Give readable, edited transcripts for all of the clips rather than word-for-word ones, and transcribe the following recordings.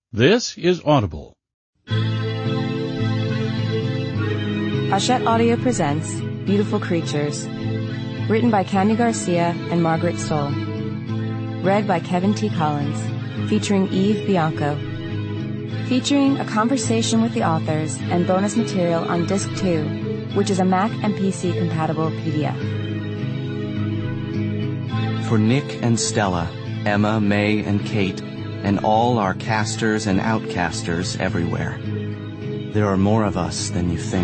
This is Audible. Hachette Audio presents Beautiful Creatures, written by Cami Garcia and Margaret Stoll. Read by Kevin T. Collins, featuring Eve Bianco. Featuring a conversation with the authors and bonus material on Disc 2, which is a Mac and PC compatible PDF. For Nick and Stella, Emma, May, and Kate, and all our casters and outcasters everywhere, there are more of us than you think.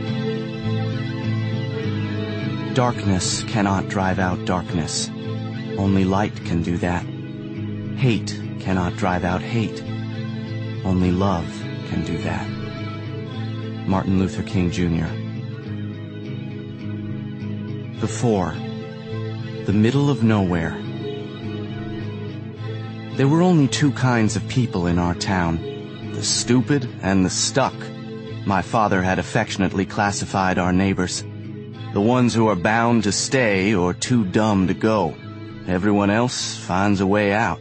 Darkness cannot drive out darkness. Only light can do that. Hate cannot drive out hate. Only love can do that. Martin Luther King, Jr. The Four. The middle of nowhere. There were only two kinds of people in our town, the stupid and the stuck. My father had affectionately classified our neighbors. The ones who are bound to stay or too dumb to go. Everyone else finds a way out.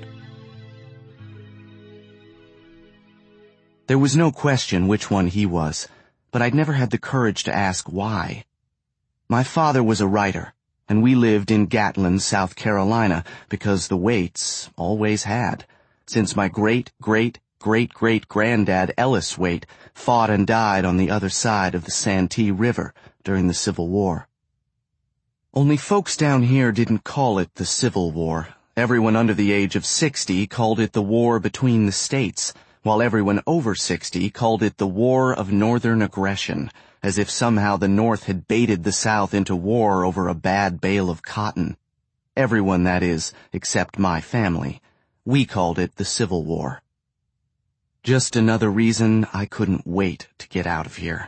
There was no question which one he was, but I'd never had the courage to ask why. My father was a writer, and we lived in Gatlin, South Carolina, because the Waites always had, since my great-great-great-great-granddad Ellis Waite fought and died on the other side of the Santee River during the Civil War. Only folks down here didn't call it the Civil War. Everyone under the age of 60 called it the war between the states, while everyone over 60 called it the War of Northern Aggression, as if somehow the North had baited the South into war over a bad bale of cotton. Everyone, that is, except my family. We called it the Civil War. Just another reason I couldn't wait to get out of here.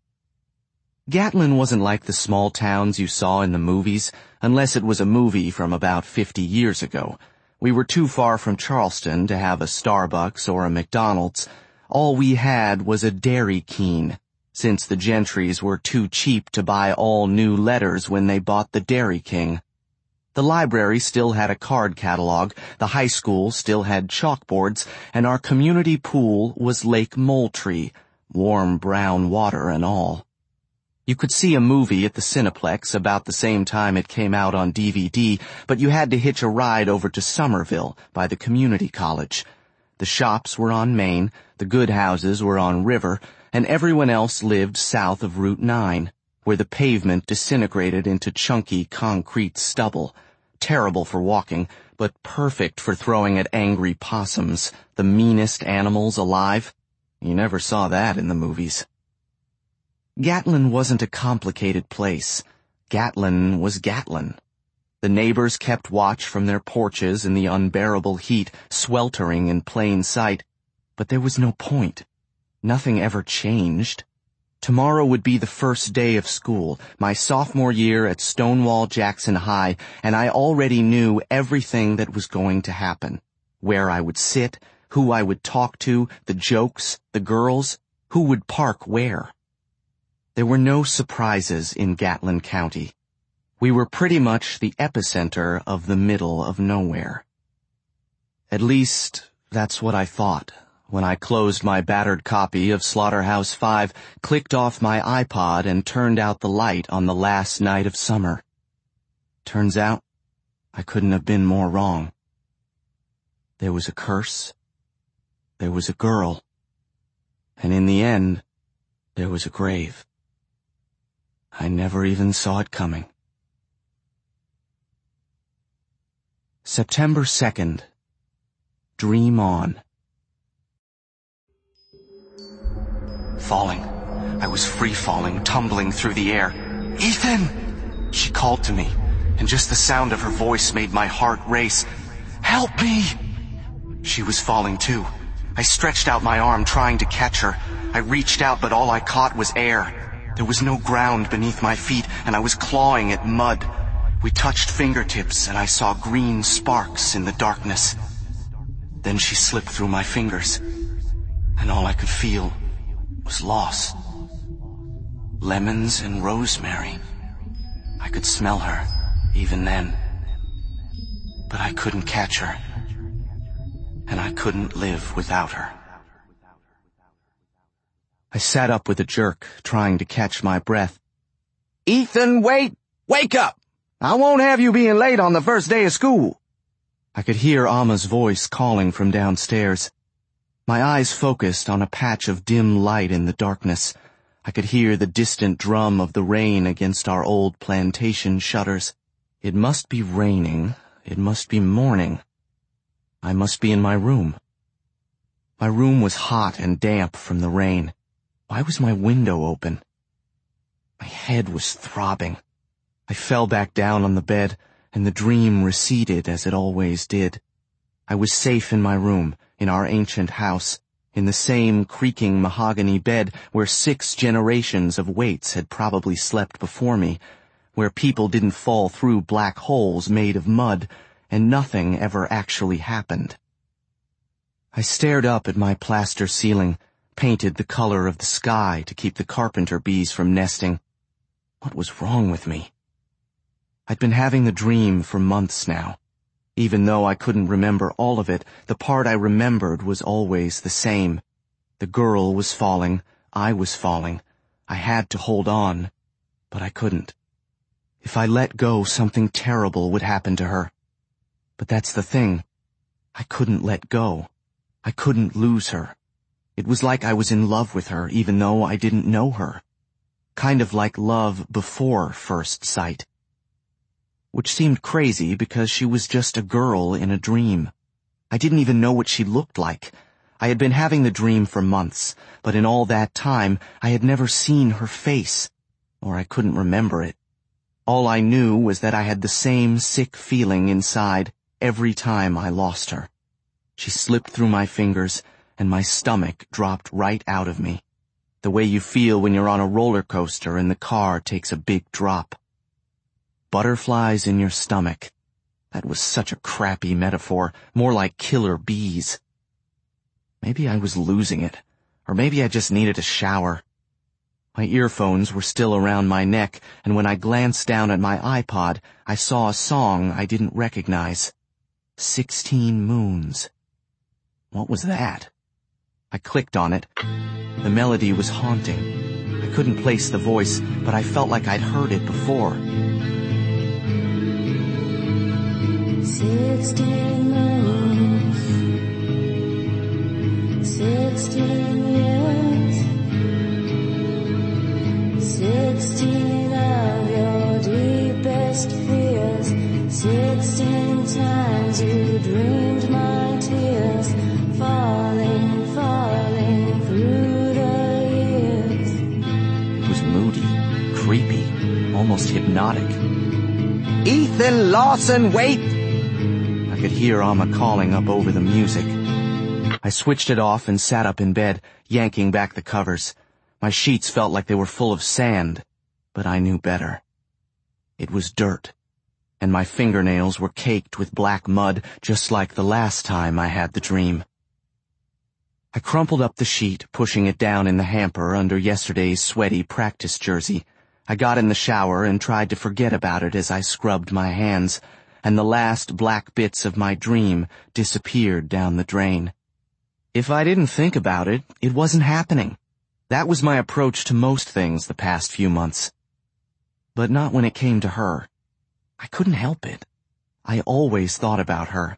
Gatlin wasn't like the small towns you saw in the movies, unless it was a movie from about 50 years ago. We were too far from Charleston to have a Starbucks or a McDonald's. All we had was a Dairy Queen, since the Gentrys were too cheap to buy all new letters when they bought the Dairy King. The library still had a card catalog, the high school still had chalkboards, and our community pool was Lake Moultrie, warm brown water and all. You could see a movie at the Cineplex about the same time it came out on DVD, but you had to hitch a ride over to Somerville by the community college. The shops were on Main, the good houses were on River, and everyone else lived south of Route 9, where the pavement disintegrated into chunky concrete stubble, terrible for walking, but perfect for throwing at angry possums, the meanest animals alive. You never saw that in the movies. Gatlin wasn't a complicated place. Gatlin was Gatlin. The neighbors kept watch from their porches in the unbearable heat, sweltering in plain sight, but there was no point. Nothing ever changed. Tomorrow would be the first day of school, my sophomore year at Stonewall Jackson High, and I already knew everything that was going to happen. Where I would sit, who I would talk to, the jokes, the girls, who would park where. There were no surprises in Gatlin County. We were pretty much the epicenter of the middle of nowhere. At least, that's what I thought when I closed my battered copy of Slaughterhouse-5, clicked off my iPod, and turned out the light on the last night of summer. Turns out, I couldn't have been more wrong. There was a curse. There was a girl. And in the end, there was a grave. I never even saw it coming. September 2nd. Dream on. Falling. I was free-falling, tumbling through the air. "Ethan!" She called to me, and just the sound of her voice made my heart race. "Help me!" She was falling too. I stretched out my arm trying to catch her. I reached out, but all I caught was air. There was no ground beneath my feet, and I was clawing at mud. We touched fingertips, and I saw green sparks in the darkness. Then she slipped through my fingers, and all I could feel was loss. Lemons and rosemary. I could smell her, even then. But I couldn't catch her. And I couldn't live without her. I sat up with a jerk, trying to catch my breath. "Ethan, wait! Wake up! I won't have you being late on the first day of school." I could hear Amma's voice calling from downstairs. My eyes focused on a patch of dim light in the darkness. I could hear the distant drum of the rain against our old plantation shutters. It must be raining. It must be morning. I must be in my room. My room was hot and damp from the rain. Why was my window open? My head was throbbing. I fell back down on the bed, and the dream receded as it always did. I was safe in my room, in our ancient house, in the same creaking mahogany bed where 6 generations of waits had probably slept before me, where people didn't fall through black holes made of mud, and nothing ever actually happened. I stared up at my plaster ceiling, painted the color of the sky to keep the carpenter bees from nesting. What was wrong with me? I'd been having the dream for months now. Even though I couldn't remember all of it, the part I remembered was always the same. The girl was falling, I was falling. I had to hold on, but I couldn't. If I let go, something terrible would happen to her. But that's the thing. I couldn't let go. I couldn't lose her. It was like I was in love with her, even though I didn't know her. Kind of like love before first sight. Which seemed crazy because she was just a girl in a dream. I didn't even know what she looked like. I had been having the dream for months, but in all that time I had never seen her face, or I couldn't remember it. All I knew was that I had the same sick feeling inside every time I lost her. She slipped through my fingers, and my stomach dropped right out of me. The way you feel when you're on a roller coaster and the car takes a big drop. Butterflies in your stomach. That was such a crappy metaphor, more like killer bees. Maybe I was losing it, or maybe I just needed a shower. My earphones were still around my neck, and when I glanced down at my iPod, I saw a song I didn't recognize. 16 Moons. What was that? I clicked on it. The melody was haunting. I couldn't place the voice, but I felt like I'd heard it before. 16 moons, 16 years, 16 of your deepest fears, 16 times you dreamed my tears, falling, falling through the years. It was moody, creepy, almost hypnotic. "Ethan Lawson, wait!" I could hear Amma calling up over the music. I switched it off and sat up in bed, yanking back the covers. My sheets felt like they were full of sand, but I knew better. It was dirt, and my fingernails were caked with black mud, just like the last time I had the dream. I crumpled up the sheet, pushing it down in the hamper under yesterday's sweaty practice jersey. I got in the shower and tried to forget about it as I scrubbed my hands, and the last black bits of my dream disappeared down the drain. If I didn't think about it, it wasn't happening. That was my approach to most things the past few months. But not when it came to her. I couldn't help it. I always thought about her.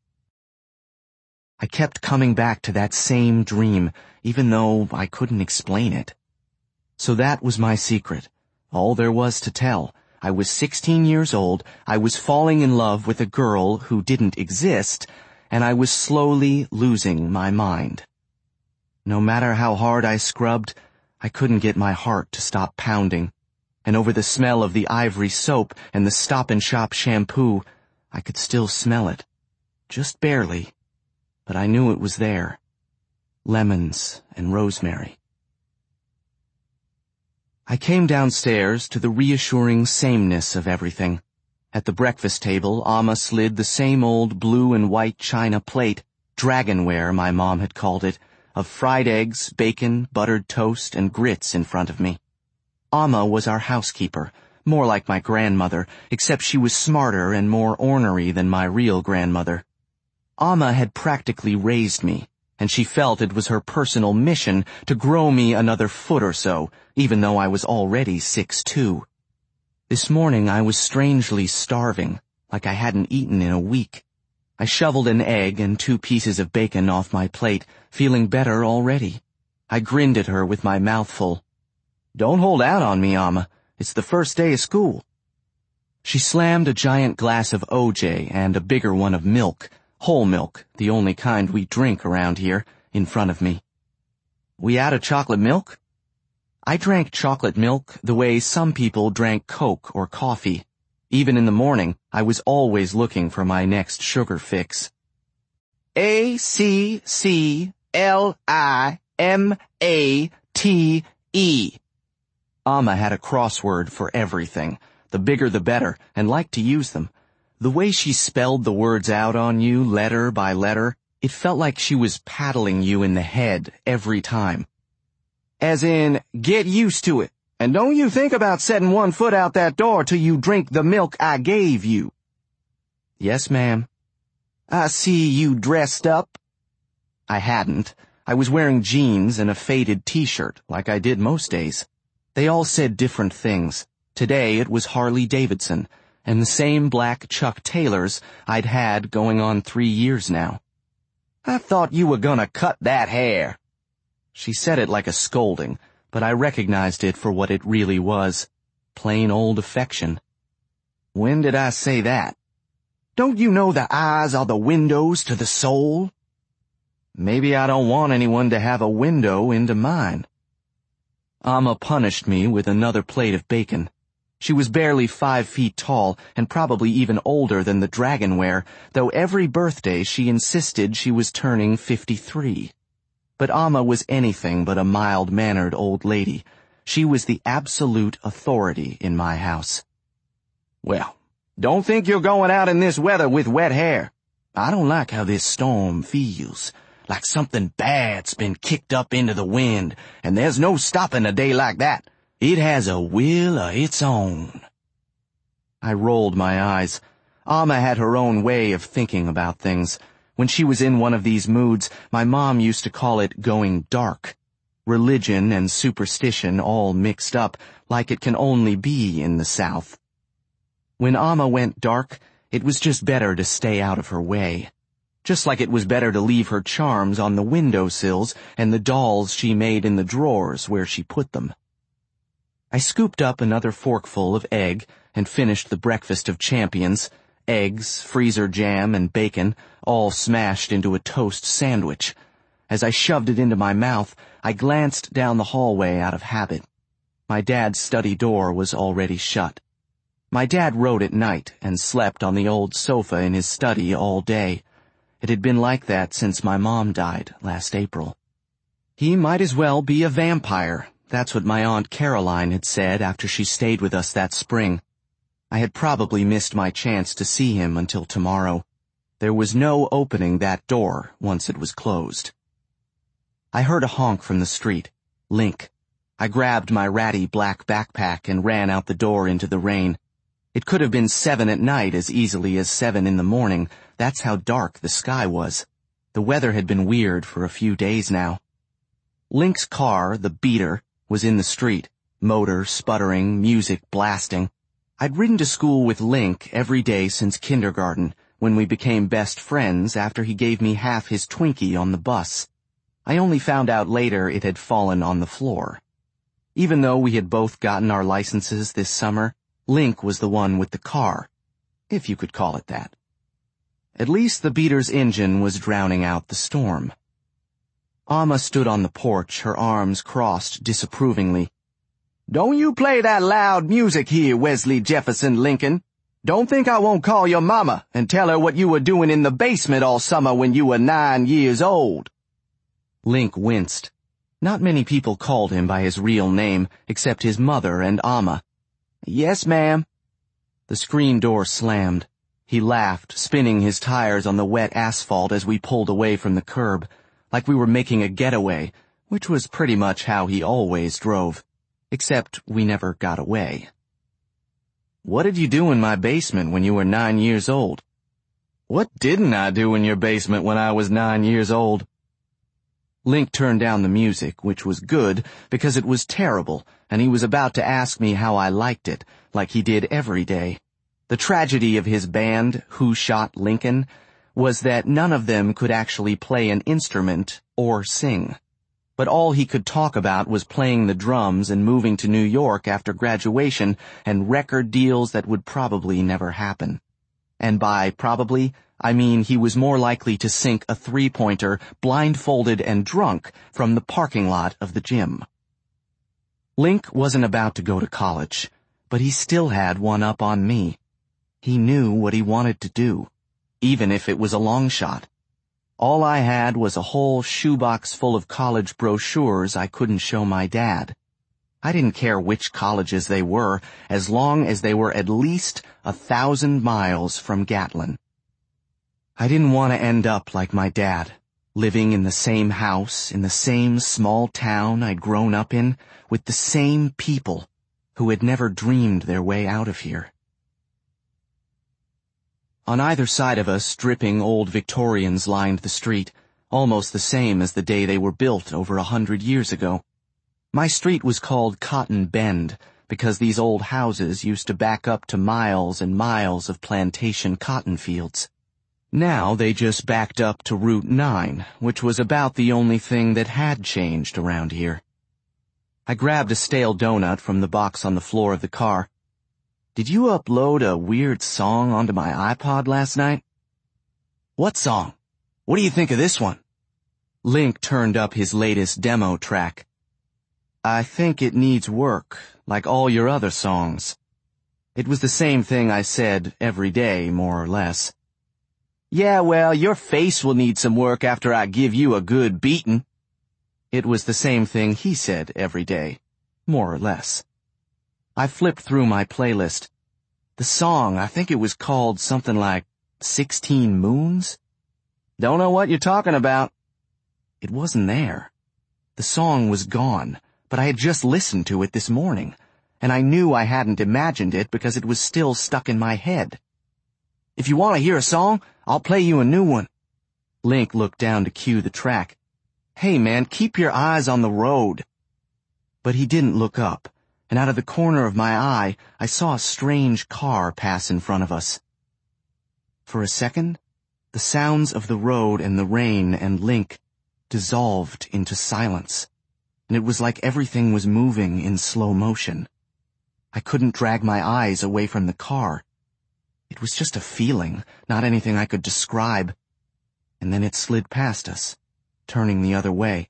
I kept coming back to that same dream, even though I couldn't explain it. So that was my secret. All there was to tell. I was 16 years old, I was falling in love with a girl who didn't exist, and I was slowly losing my mind. No matter how hard I scrubbed, I couldn't get my heart to stop pounding, and over the smell of the Ivory soap and the Stop and Shop shampoo, I could still smell it. Just barely, but I knew it was there. Lemons and rosemary. I came downstairs to the reassuring sameness of everything. At the breakfast table, Amma slid the same old blue and white china plate, dragonware my mom had called it, of fried eggs, bacon, buttered toast, and grits in front of me. Amma was our housekeeper, more like my grandmother, except she was smarter and more ornery than my real grandmother. Amma had practically raised me, and she felt it was her personal mission to grow me another foot or so, even though I was already 6'2". This morning I was strangely starving, like I hadn't eaten in a week. I shoveled an egg and 2 pieces of bacon off my plate, feeling better already. I grinned at her with my mouth full. "Don't hold out on me, Amma. It's the first day of school." She slammed a giant glass of OJ and a bigger one of milk, whole milk, the only kind we drink around here, in front of me. "We out of chocolate milk?" I drank chocolate milk the way some people drank Coke or coffee. Even in the morning, I was always looking for my next sugar fix. ACCLIMATE. Amma had a crossword for everything. The bigger the better, and liked to use them. The way she spelled the words out on you, letter by letter, it felt like she was paddling you in the head every time. As in, get used to it, and don't you think about setting one foot out that door till you drink the milk I gave you. Yes, ma'am. I see you dressed up. I hadn't. I was wearing jeans and a faded t-shirt, like I did most days. They all said different things. Today it was Harley Davidson, and the same black Chuck Taylors I'd had going on 3 years now. "I thought you were gonna cut that hair." She said it like a scolding, but I recognized it for what it really was. Plain old affection. "When did I say that?" "Don't you know the eyes are the windows to the soul?" Maybe I don't want anyone to have a window into mine. Amma punished me with another plate of bacon. She was barely 5 feet tall and probably even older than the Dragonware, though every birthday she insisted she was turning 53. But Amma was anything but a mild-mannered old lady. She was the absolute authority in my house. "Well, don't think you're going out in this weather with wet hair. I don't like how this storm feels. Like something bad's been kicked up into the wind, and there's no stopping a day like that. It has a will of its own." I rolled my eyes. Amma had her own way of thinking about things. When she was in one of these moods, my mom used to call it going dark. Religion and superstition all mixed up, like it can only be in the South. When Amma went dark, it was just better to stay out of her way. Just like it was better to leave her charms on the windowsills and the dolls she made in the drawers where she put them. I scooped up another forkful of egg and finished the breakfast of champions, eggs, freezer jam, and bacon, all smashed into a toast sandwich. As I shoved it into my mouth, I glanced down the hallway out of habit. My dad's study door was already shut. My dad wrote at night and slept on the old sofa in his study all day. It had been like that since my mom died last April. He might as well be a vampire. That's what my Aunt Caroline had said after she stayed with us that spring. I had probably missed my chance to see him until tomorrow. There was no opening that door once it was closed. I heard a honk from the street. Link. I grabbed my ratty black backpack and ran out the door into the rain. It could have been 7 at night as easily as 7 in the morning. That's how dark the sky was. The weather had been weird for a few days now. Link's car, the beater, was in the street, motor sputtering, music blasting. I'd ridden to school with Link every day since kindergarten, when we became best friends after he gave me half his Twinkie on the bus. I only found out later it had fallen on the floor. Even though we had both gotten our licenses this summer, Link was the one with the car, if you could call it that. At least the beater's engine was drowning out the storm. Amma stood on the porch, her arms crossed disapprovingly. "Don't you play that loud music here, Wesley Jefferson Lincoln. Don't think I won't call your mama and tell her what you were doing in the basement all summer when you were 9 years old." Link winced. Not many people called him by his real name, except his mother and Amma. "Yes, ma'am." The screen door slammed. He laughed, spinning his tires on the wet asphalt as we pulled away from the curb, like we were making a getaway, which was pretty much how he always drove, except we never got away. "What did you do in my basement when you were 9 years old?" "What didn't I do in your basement when I was 9 years old?" Link turned down the music, which was good because it was terrible, and he was about to ask me how I liked it, like he did every day. The tragedy of his band, Who Shot Lincoln, was that none of them could actually play an instrument or sing. But all he could talk about was playing the drums and moving to New York after graduation and record deals that would probably never happen. And by probably, I mean he was more likely to sink a three-pointer blindfolded and drunk from the parking lot of the gym. Link wasn't about to go to college, but he still had one up on me. He knew what he wanted to do, even if it was a long shot. All I had was a whole shoebox full of college brochures I couldn't show my dad. I didn't care which colleges they were, as long as they were at least 1,000 miles from Gatlin. I didn't want to end up like my dad, living in the same house, in the same small town I'd grown up in, with the same people who had never dreamed their way out of here. On either side of us, dripping old Victorians lined the street, almost the same as the day they were built over 100 years ago. My street was called Cotton Bend because these old houses used to back up to miles and miles of plantation cotton fields. Now they just backed up to Route 9, which was about the only thing that had changed around here. I grabbed a stale donut from the box on the floor of the car. "Did you upload a weird song onto my iPod last night?" "What song? What do you think of this one?" Link turned up his latest demo track. "I think it needs work, like all your other songs." It was the same thing I said every day, more or less. "Yeah, well, your face will need some work after I give you a good beating." It was the same thing he said every day, more or less. I flipped through my playlist. The song, I think it was called something like 16 Moons? "Don't know what you're talking about." It wasn't there. The song was gone, but I had just listened to it this morning, and I knew I hadn't imagined it because it was still stuck in my head. "If you want to hear a song, I'll play you a new one." Link looked down to cue the track. "Hey man, keep your eyes on the road." But he didn't look up, and out of the corner of my eye, I saw a strange car pass in front of us. For a second, the sounds of the road and the rain and Link dissolved into silence, and it was like everything was moving in slow motion. I couldn't drag my eyes away from the car. It was just a feeling, not anything I could describe. And then it slid past us, turning the other way.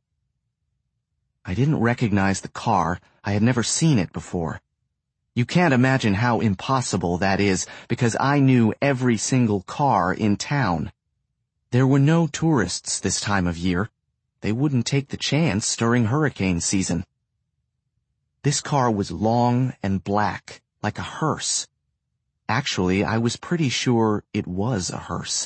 I didn't recognize the car. I had never seen it before. You can't imagine how impossible that is, because I knew every single car in town. There were no tourists this time of year. They wouldn't take the chance during hurricane season. This car was long and black, like a hearse. Actually, I was pretty sure it was a hearse.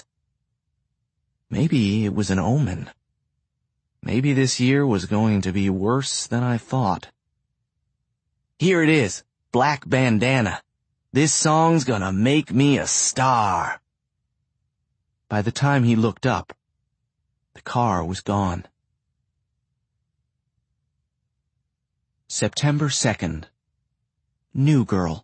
Maybe it was an omen. Maybe this year was going to be worse than I thought. "Here it is, Black Bandana. This song's gonna make me a star." By the time he looked up, the car was gone. September 2nd. New Girl.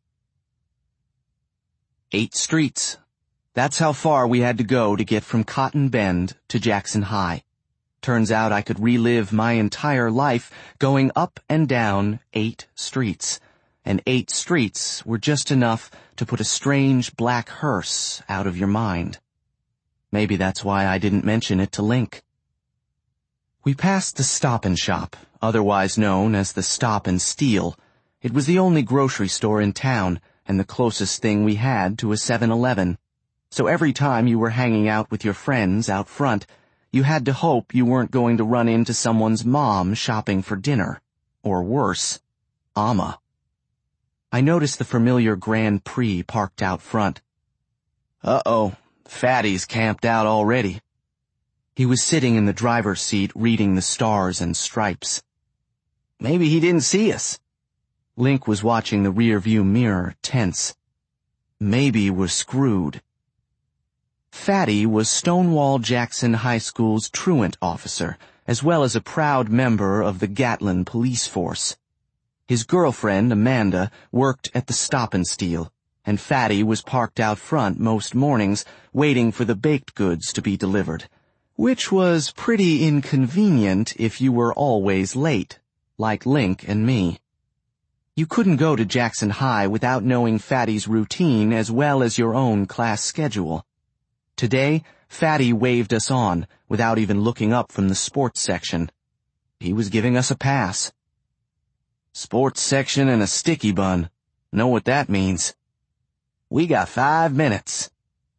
8 streets. That's how far we had to go to get from Cotton Bend to Jackson High. Turns out I could relive my entire life going up and down 8 streets, and 8 streets were just enough to put a strange black hearse out of your mind. Maybe that's why I didn't mention it to Link. We passed the Stop and Shop, otherwise known as the Stop and Steal. It was the only grocery store in town, and the closest thing we had to a 7-Eleven. So every time you were hanging out with your friends out front, you had to hope you weren't going to run into someone's mom shopping for dinner. Or worse, Amma. I noticed the familiar Grand Prix parked out front. Uh-oh, Fatty's camped out already. He was sitting in the driver's seat reading the Stars and Stripes. Maybe he didn't see us. Link was watching the rear-view mirror, tense. Maybe we're screwed. Fatty was Stonewall Jackson High School's truant officer, as well as a proud member of the Gatlin police force. His girlfriend, Amanda, worked at the Stop and Steal, and Fatty was parked out front most mornings waiting for the baked goods to be delivered, which was pretty inconvenient if you were always late, like Link and me. You couldn't go to Jackson High without knowing Fatty's routine as well as your own class schedule. Today, Fatty waved us on without even looking up from the sports section. He was giving us a pass. Sports section and a sticky bun. Know what that means. We got 5 minutes.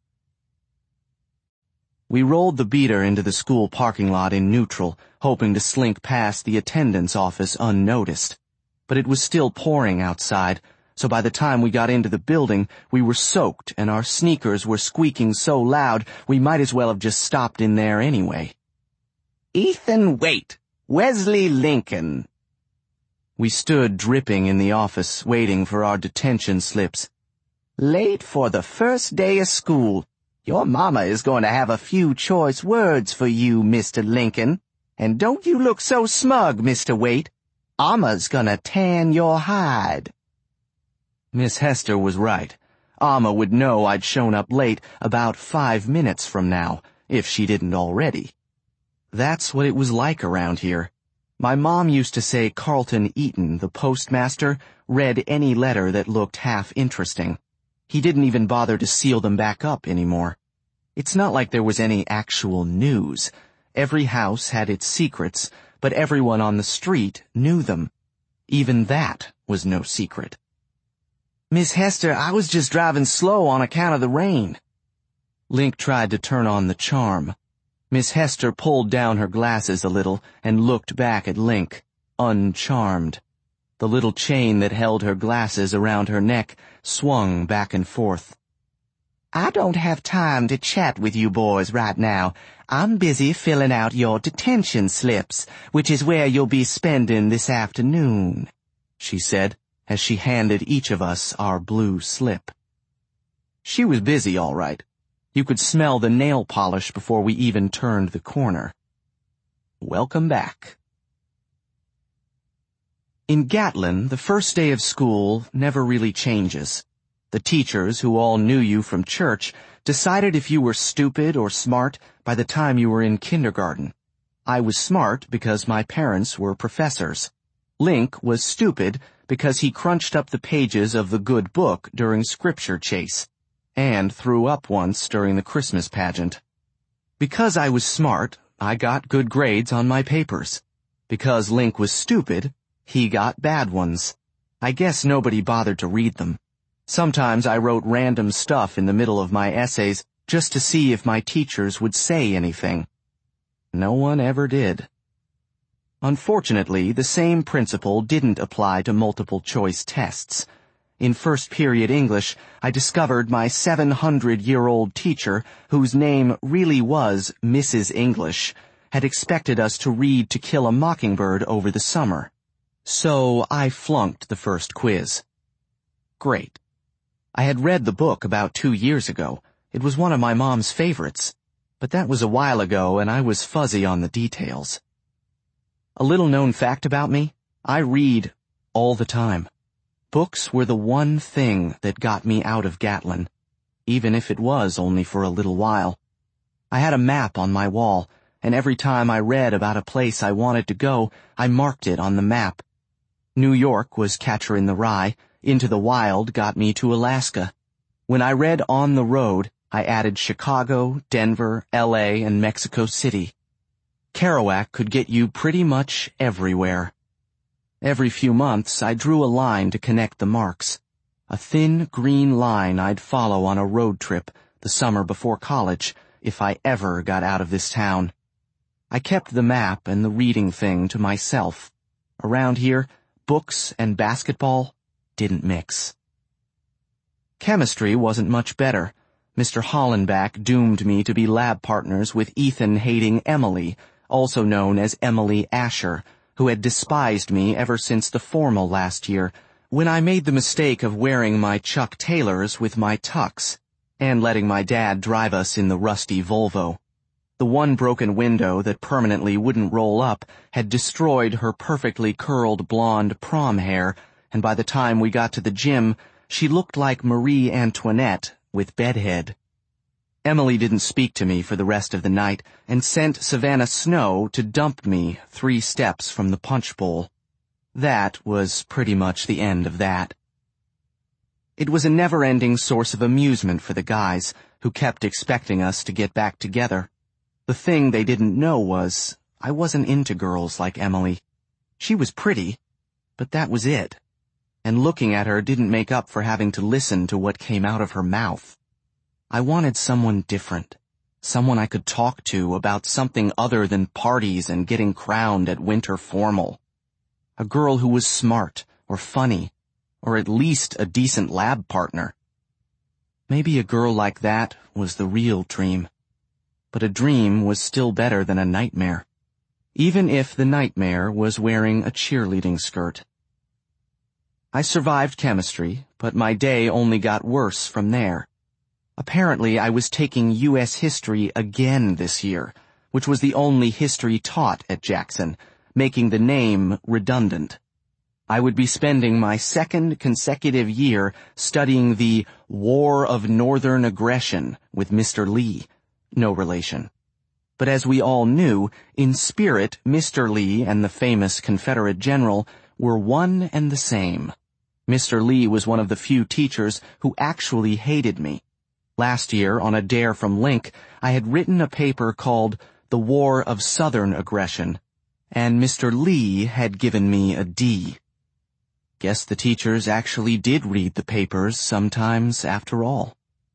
We rolled the beater into the school parking lot in neutral, hoping to slink past the attendance office unnoticed. But it was still pouring outside, so by the time we got into the building, we were soaked and our sneakers were squeaking so loud we might as well have just stopped in there anyway. Ethan Waite, Wesley Lincoln. We stood dripping in the office, waiting for our detention slips. Late for the first day of school. Your mama is going to have a few choice words for you, Mr. Lincoln. And don't you look so smug, Mr. Waite. Alma's gonna tan your hide. Miss Hester was right. Alma would know I'd shown up late about 5 minutes from now, if she didn't already. That's what it was like around here. My mom used to say Carlton Eaton, the postmaster, read any letter that looked half interesting. He didn't even bother to seal them back up anymore. It's not like there was any actual news. Every house had its secrets, but everyone on the street knew them. Even that was no secret. Miss Hester, I was just driving slow on account of the rain. Link tried to turn on the charm. Miss Hester pulled down her glasses a little and looked back at Link, uncharmed. The little chain that held her glasses around her neck swung back and forth. I don't have time to chat with you boys right now. I'm busy filling out your detention slips, which is where you'll be spending this afternoon, she said, as she handed each of us our blue slip. She was busy, all right. You could smell the nail polish before we even turned the corner. Welcome back. In Gatlin, the first day of school never really changes. The teachers, who all knew you from church, decided if you were stupid or smart by the time you were in kindergarten. I was smart because my parents were professors. Link was stupid because he crunched up the pages of the good book during scripture chase, and threw up once during the Christmas pageant. Because I was smart, I got good grades on my papers. Because Link was stupid, he got bad ones. I guess nobody bothered to read them. Sometimes I wrote random stuff in the middle of my essays just to see if my teachers would say anything. No one ever did. Unfortunately, the same principle didn't apply to multiple-choice tests. In first period English, I discovered my 700-year-old teacher, whose name really was Mrs. English, had expected us to read To Kill a Mockingbird over the summer. So I flunked the first quiz. Great. I had read the book about 2 years ago. It was one of my mom's favorites. But that was a while ago, and I was fuzzy on the details. A little-known fact about me, I read all the time. Books were the one thing that got me out of Gatlin, even if it was only for a little while. I had a map on my wall, and every time I read about a place I wanted to go, I marked it on the map. New York was Catcher in the Rye. Into the Wild got me to Alaska. When I read On the Road, I added Chicago, Denver, L.A., and Mexico City. Kerouac could get you pretty much everywhere. Every few months, I drew a line to connect the marks. A thin green line I'd follow on a road trip the summer before college, if I ever got out of this town. I kept the map and the reading thing to myself. Around here, books and basketball didn't mix. Chemistry wasn't much better. Mr. Hollenbach doomed me to be lab partners with Ethan-hating Emily, also known as Emily Asher, who had despised me ever since the formal last year, when I made the mistake of wearing my Chuck Taylors with my tux, and letting my dad drive us in the rusty Volvo. The one broken window that permanently wouldn't roll up had destroyed her perfectly curled blonde prom hair, and by the time we got to the gym, she looked like Marie Antoinette with bedhead. Emily didn't speak to me for the rest of the night and sent Savannah Snow to dump me 3 steps from the punch bowl. That was pretty much the end of that. It was a never-ending source of amusement for the guys, who kept expecting us to get back together. The thing they didn't know was, I wasn't into girls like Emily. She was pretty, but that was it. And looking at her didn't make up for having to listen to what came out of her mouth. I wanted someone different, someone I could talk to about something other than parties and getting crowned at winter formal. A girl who was smart or funny, or at least a decent lab partner. Maybe a girl like that was the real dream. But a dream was still better than a nightmare, even if the nightmare was wearing a cheerleading skirt. I survived chemistry, but my day only got worse from there. Apparently, I was taking U.S. history again this year, which was the only history taught at Jackson, making the name redundant. I would be spending my 2nd consecutive year studying the War of Northern Aggression with Mr. Lee. No relation. But as we all knew, in spirit, Mr. Lee and the famous Confederate general were one and the same. Mr. Lee was one of the few teachers who actually hated me. Last year, on a dare from Link, I had written a paper called The War of Southern Aggression, and Mr. Lee had given me a D. Guess the teachers actually did read the papers sometimes after all.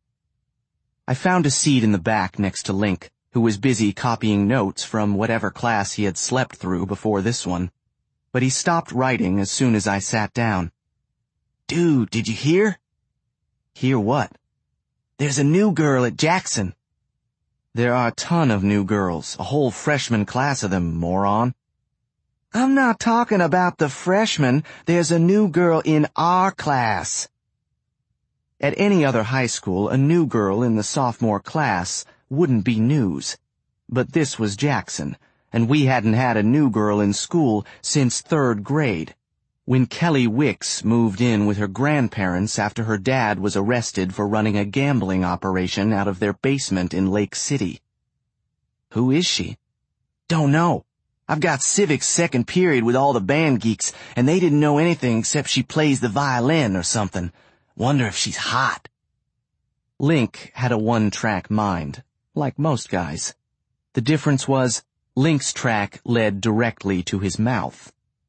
I found a seat in the back next to Link, who was busy copying notes from whatever class he had slept through before this one. But he stopped writing as soon as I sat down. "Dude, did you hear?" "Hear what?" "There's a new girl at Jackson." "There are a ton of new girls, a whole freshman class of them, moron." "I'm not talking about the freshmen. There's a new girl in our class." At any other high school, a new girl in the sophomore class wouldn't be news. But this was Jackson, and we hadn't had a new girl in school since 3rd grade, when Kelly Wicks moved in with her grandparents after her dad was arrested for running a gambling operation out of their basement in Lake City. "Who is she?" "Don't know. I've got civics 2nd period with all the band geeks, and they didn't know anything except she plays the violin or something. Wonder if she's hot." Link had a 1-track mind, like most guys. The difference was, Link's track led directly to his mouth.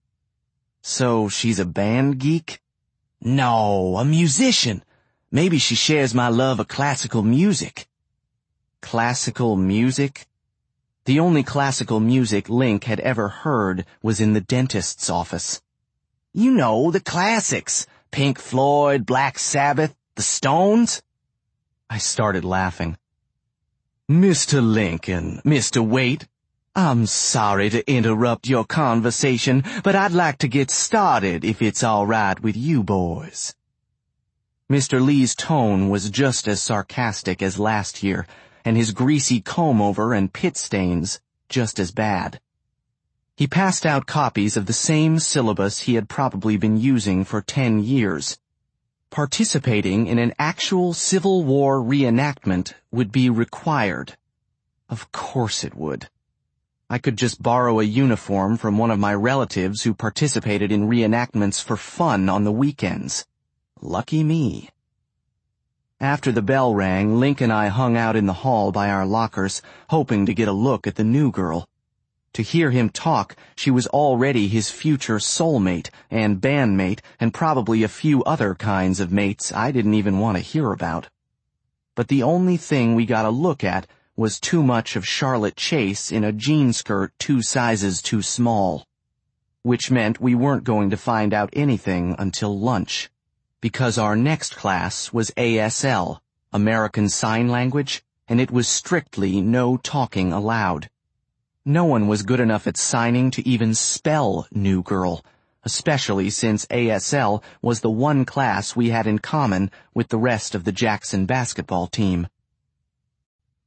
"So she's a band geek?" "No, a musician. Maybe she shares my love of classical music." Classical music? The only classical music Link had ever heard was in the dentist's office. "You know, the classics. Pink Floyd, Black Sabbath, the Stones." I started laughing. "Mr. Lincoln, Mr. Waite, I'm sorry to interrupt your conversation, but I'd like to get started if it's all right with you boys." Mr. Lee's tone was just as sarcastic as last year, and his greasy comb-over and pit stains just as bad. He passed out copies of the same syllabus he had probably been using for 10 years. Participating in an actual Civil War reenactment would be required. Of course it would. I could just borrow a uniform from one of my relatives who participated in reenactments for fun on the weekends. Lucky me. After the bell rang, Link and I hung out in the hall by our lockers, hoping to get a look at the new girl. To hear him talk, she was already his future soulmate and bandmate and probably a few other kinds of mates I didn't even want to hear about. But the only thing we got a look at was too much of Charlotte Chase in a jean skirt 2 sizes too small. Which meant we weren't going to find out anything until lunch. Because our next class was ASL, American Sign Language, and it was strictly no talking allowed. No one was good enough at signing to even spell New Girl, especially since ASL was the one class we had in common with the rest of the Jackson basketball team.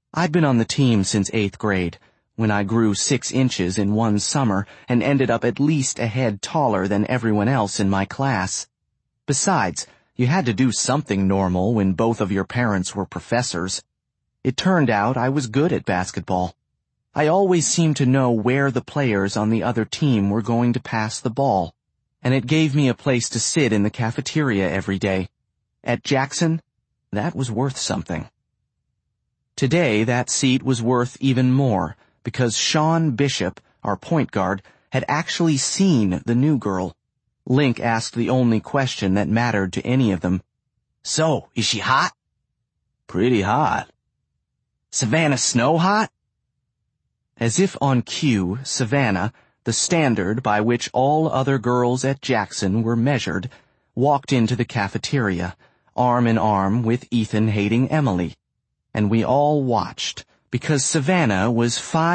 I'd been on the team since 8th grade, when I grew 6 inches in one summer and ended up at least a head taller than everyone else in my class. Besides, you had to do something normal when both of your parents were professors. It turned out I was good at basketball. I always seemed to know where the players on the other team were going to pass the ball, and it gave me a place to sit in the cafeteria every day. At Jackson, that was worth something. Today, that seat was worth even more, because Sean Bishop, our point guard, had actually seen the new girl. Link asked the only question that mattered to any of them. "So, is she hot?" "Pretty hot." "Savannah Snow hot?" As if on cue, Savannah, the standard by which all other girls at Jackson were measured, walked into the cafeteria, arm in arm with Ethan-hating Emily. And we all watched, because Savannah was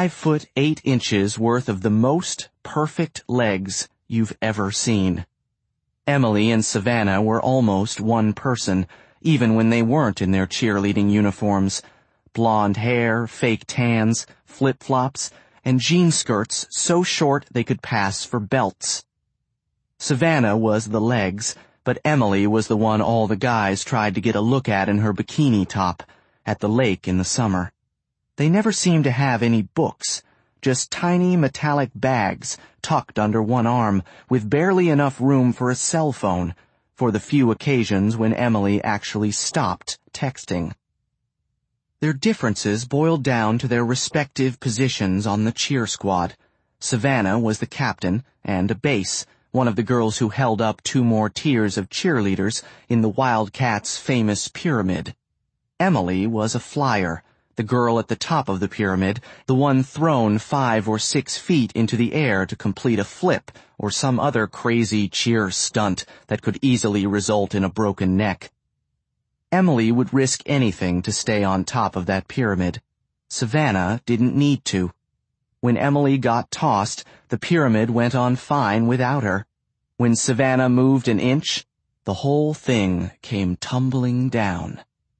5'8" worth of the most perfect legs you've ever seen. Emily and Savannah were almost one person, even when they weren't in their cheerleading uniforms. Blonde hair, fake tans, flip-flops, and jean skirts so short they could pass for belts. Savannah was the legs, but Emily was the one all the guys tried to get a look at in her bikini top, at the lake in the summer. They never seemed to have any books, just tiny metallic bags tucked under one arm with barely enough room for a cell phone, for the few occasions when Emily actually stopped texting. Their differences boiled down to their respective positions on the cheer squad. Savannah was the captain and a base, one of the girls who held up 2 more tiers of cheerleaders in the Wildcats' famous pyramid. Emily was a flyer, the girl at the top of the pyramid, the one thrown 5 or 6 feet into the air to complete a flip or some other crazy cheer stunt that could easily result in a broken neck. Emily would risk anything to stay on top of that pyramid. Savannah didn't need to. When Emily got tossed, the pyramid went on fine without her. When Savannah moved an inch, the whole thing came tumbling down.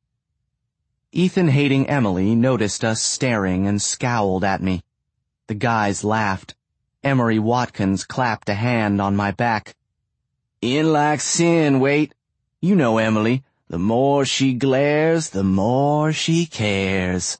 Ethan-hating Emily noticed us staring and scowled at me. The guys laughed. Emery Watkins clapped a hand on my back. "In like sin, wait. You know Emily. The more she glares, the more she cares."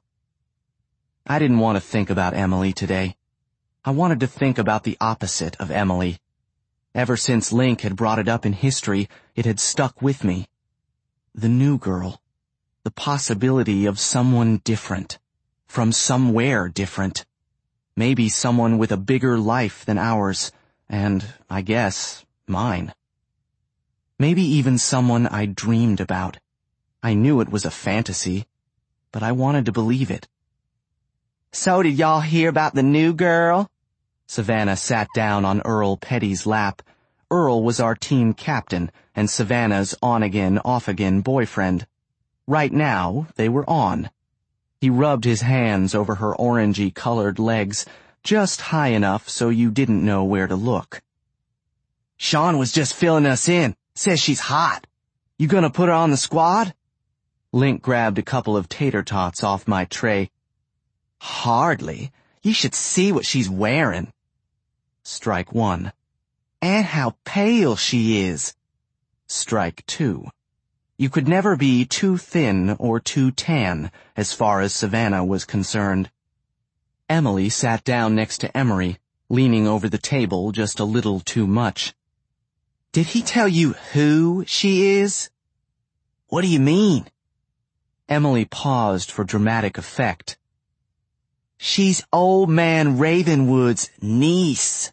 I didn't want to think about Emily today. I wanted to think about the opposite of Emily. Ever since Link had brought it up in history, it had stuck with me. The new girl. The possibility of someone different. From somewhere different. Maybe someone with a bigger life than ours, and, I guess, mine. Maybe even someone I dreamed about. I knew it was a fantasy, but I wanted to believe it. "So did y'all hear about the new girl?" Savannah sat down on Earl Petty's lap. Earl was our team captain and Savannah's on-again, off-again boyfriend. Right now, they were on. He rubbed his hands over her orangey-colored legs, just high enough so you didn't know where to look. "Sean was just filling us in. Says she's hot. You gonna put her on the squad?" Link grabbed a couple of tater tots off my tray. "Hardly. You should see what she's wearing." Strike 1. "And how pale she is." Strike 2. You could never be too thin or too tan, as far as Savannah was concerned. Emily sat down next to Emery, leaning over the table just a little too much. "Did he tell you who she is?" "What do you mean?" Emily paused for dramatic effect. "She's old man Ravenwood's niece."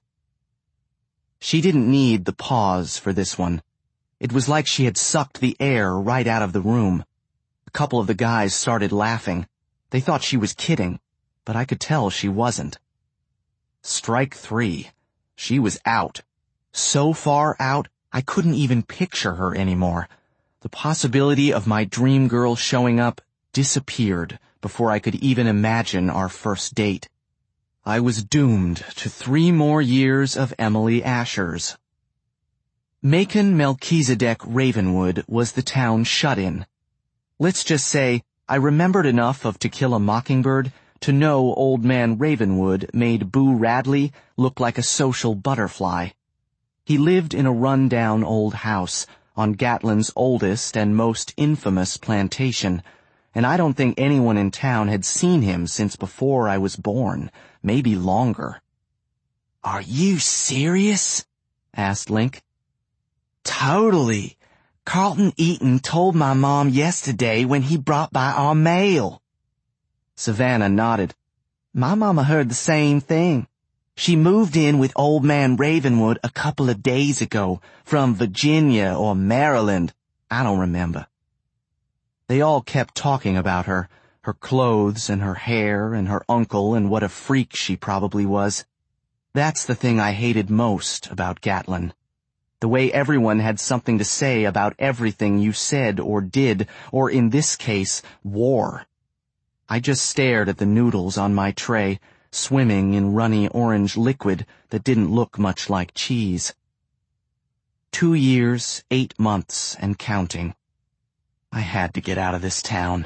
She didn't need the pause for this one. It was like she had sucked the air right out of the room. A couple of the guys started laughing. They thought she was kidding, but I could tell she wasn't. Strike 3. She was out. So far out, I couldn't even picture her anymore. The possibility of my dream girl showing up disappeared before I could even imagine our first date. I was doomed to 3 more years of Emily Ashers. Macon Melchizedek Ravenwood was the town shut-in. Let's just say I remembered enough of To Kill a Mockingbird to know Old Man Ravenwood made Boo Radley look like a social butterfly. He lived in a run-down old house on Gatlin's oldest and most infamous plantation, and I don't think anyone in town had seen him since before I was born, maybe longer. "Are you serious?" asked Link. "Totally. Carlton Eaton told my mom yesterday when he brought by our mail." Savannah nodded. "My mama heard the same thing. She moved in with Old Man Ravenwood a couple of days ago, from Virginia or Maryland. I don't remember." They all kept talking about her clothes and her hair and her uncle and what a freak she probably was. That's the thing I hated most about Gatlin. The way everyone had something to say about everything you said or did, or in this case, wore. I just stared at the noodles on my tray, swimming in runny orange liquid that didn't look much like cheese. 2 years, 8 months, and counting. I had to get out of this town.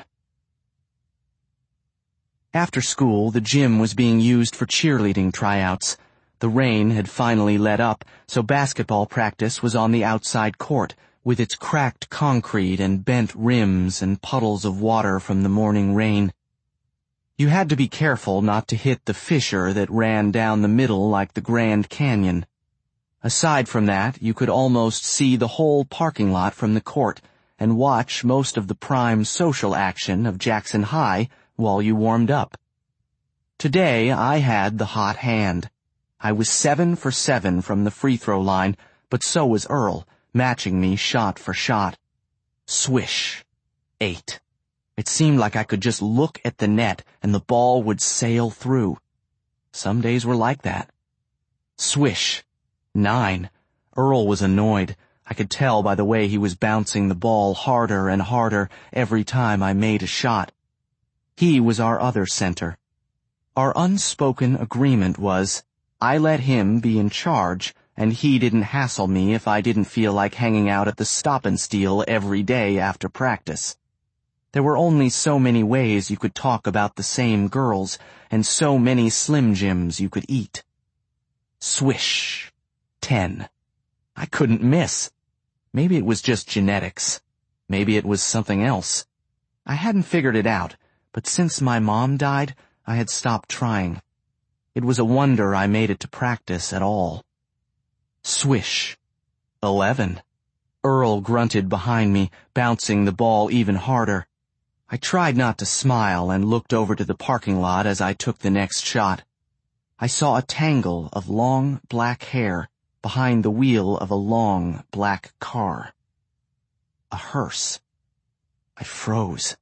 After school, the gym was being used for cheerleading tryouts. The rain had finally let up, so basketball practice was on the outside court, with its cracked concrete and bent rims and puddles of water from the morning rain. You had to be careful not to hit the fissure that ran down the middle like the Grand Canyon. Aside from that, you could almost see the whole parking lot from the court and watch most of the prime social action of Jackson High while you warmed up. Today, I had the hot hand. I was 7 for 7 from the free throw line, but so was Earl, matching me shot for shot. Swish. 8. It seemed like I could just look at the net and the ball would sail through. Some days were like that. Swish. 9. Earl was annoyed. I could tell by the way he was bouncing the ball harder and harder every time I made a shot. He was our other center. Our unspoken agreement was, I let him be in charge, and he didn't hassle me if I didn't feel like hanging out at the Stop and Steal every day after practice. There were only so many ways you could talk about the same girls, and so many Slim Jims you could eat. Swish. 10. I couldn't miss. Maybe it was just genetics. Maybe it was something else. I hadn't figured it out, but since my mom died, I had stopped trying. It was a wonder I made it to practice at all. Swish. 11. Earl grunted behind me, bouncing the ball even harder. I tried not to smile and looked over to the parking lot as I took the next shot. I saw a tangle of long black hair behind the wheel of a long black car. A hearse. I froze.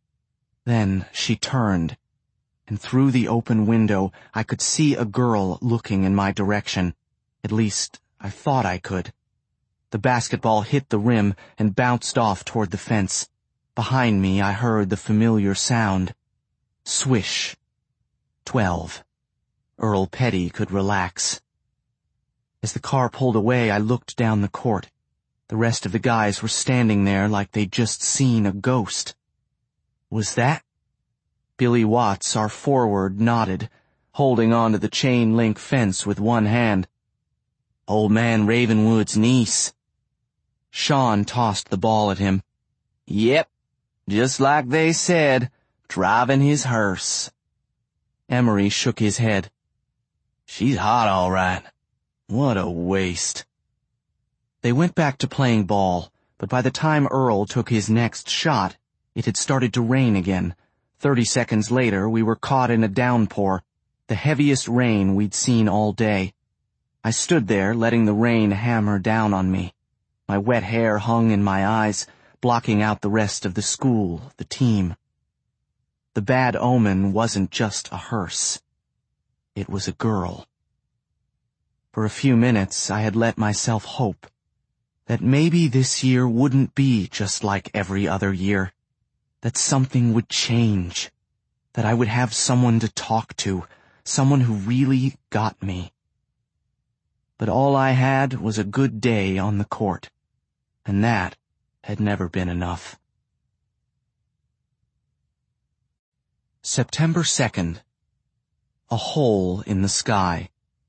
Then she turned, and through the open window I could see a girl looking in my direction. At least, I thought I could. The basketball hit the rim and bounced off toward the fence. Behind me I heard the familiar sound. Swish. 12. Earl Petty could relax. As the car pulled away, I looked down the court. The rest of the guys were standing there like they'd just seen a ghost. Was that? Billy Watts, our forward, nodded, holding on to the chain-link fence with one hand. Old Man Ravenwood's niece. Sean tossed the ball at him. Yep, just like they said, driving his hearse. Emery shook his head. She's hot all right. What a waste. They went back to playing ball, but by the time Earl took his next shot, it had started to rain again. 30 seconds later, we were caught in a downpour, the heaviest rain we'd seen all day. I stood there, letting the rain hammer down on me. My wet hair hung in my eyes, blocking out the rest of the school, the team. The bad omen wasn't just a hearse. It was a girl. For a few minutes, I had let myself hope that maybe this year wouldn't be just like every other year, that something would change, that I would have someone to talk to, someone who really got me. But all I had was a good day on the court, and that had never been enough. September 2nd. A hole in the sky.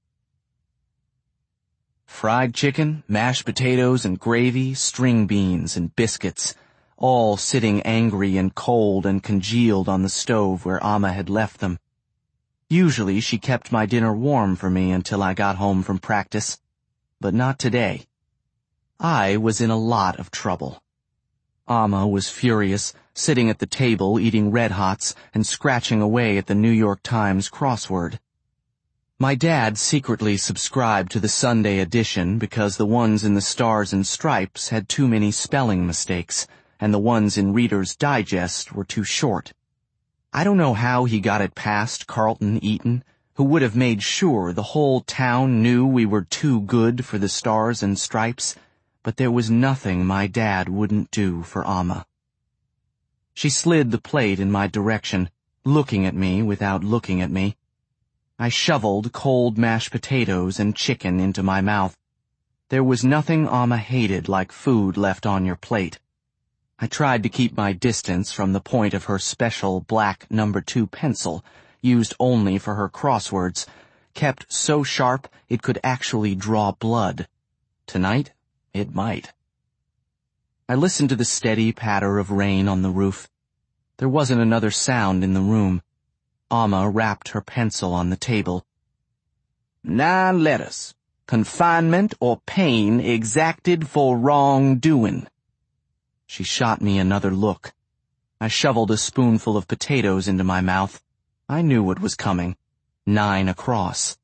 Fried chicken, mashed potatoes and gravy, string beans and biscuits, all sitting angry and cold and congealed on the stove where Amma had left them. Usually she kept my dinner warm for me until I got home from practice, but not today. I was in a lot of trouble. Amma was furious, sitting at the table eating Red Hots and scratching away at the New York Times crossword. My dad secretly subscribed to the Sunday edition because the ones in the Stars and Stripes had too many spelling mistakes, and the ones in Reader's Digest were too short. I don't know how he got it past Carlton Eaton, who would have made sure the whole town knew we were too good for the Stars and Stripes, but there was nothing my dad wouldn't do for Amma. She slid the plate in my direction, looking at me without looking at me. I shoveled cold mashed potatoes and chicken into my mouth. There was nothing Amma hated like food left on your plate. I tried to keep my distance from the point of her special black No. 2 pencil, used only for her crosswords, kept so sharp it could actually draw blood. Tonight, it might. I listened to the steady patter of rain on the roof. There wasn't another sound in the room. Amma rapped her pencil on the table. 9 letters. Confinement or pain exacted for wrongdoing. She shot me another look. I shoveled a spoonful of potatoes into my mouth. I knew what was coming. 9 across.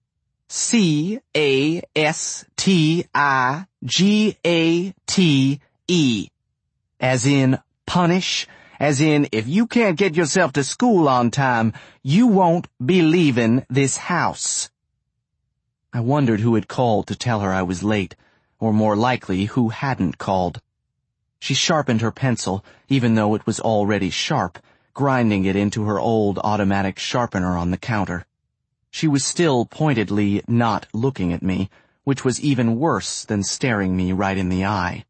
C-A-S-T-I-G-A-T-E. As in punish, as in if you can't get yourself to school on time, you won't be leaving this house. I wondered who had called to tell her I was late, or more likely, who hadn't called. She sharpened her pencil, even though it was already sharp, grinding it into her old automatic sharpener on the counter. She was still pointedly not looking at me, which was even worse than staring me right in the eye.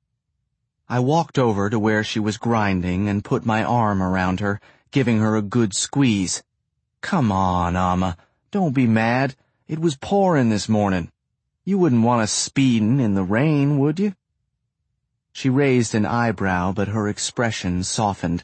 I walked over to where she was grinding and put my arm around her, giving her a good squeeze. Come on, Amma, don't be mad. It was pouring this morning. You wouldn't want us speeding in the rain, would you? She raised an eyebrow, but her expression softened.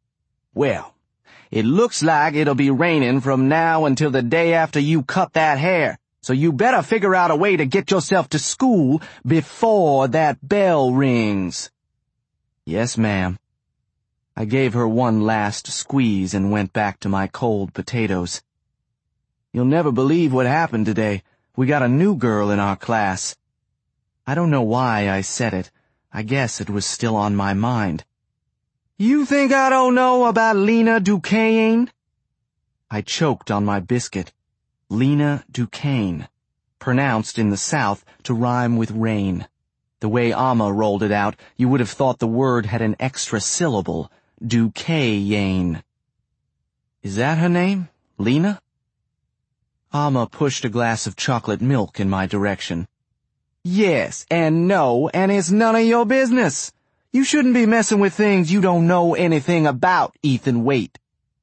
Well, it looks like it'll be raining from now until the day after you cut that hair, so you better figure out a way to get yourself to school before that bell rings. Yes, ma'am. I gave her one last squeeze and went back to my cold potatoes. You'll never believe what happened today. We got a new girl in our class. I don't know why I said it. I guess it was still on my mind. You think I don't know about Lena Duquesne? I choked on my biscuit. Lena Duquesne, pronounced in the South to rhyme with rain. The way Amma rolled it out, you would have thought the word had an extra syllable, Duquesne. Is that her name, Lena? Amma pushed a glass of chocolate milk in my direction. Yes and no, and it's none of your business. You shouldn't be messing with things you don't know anything about, Ethan Waite.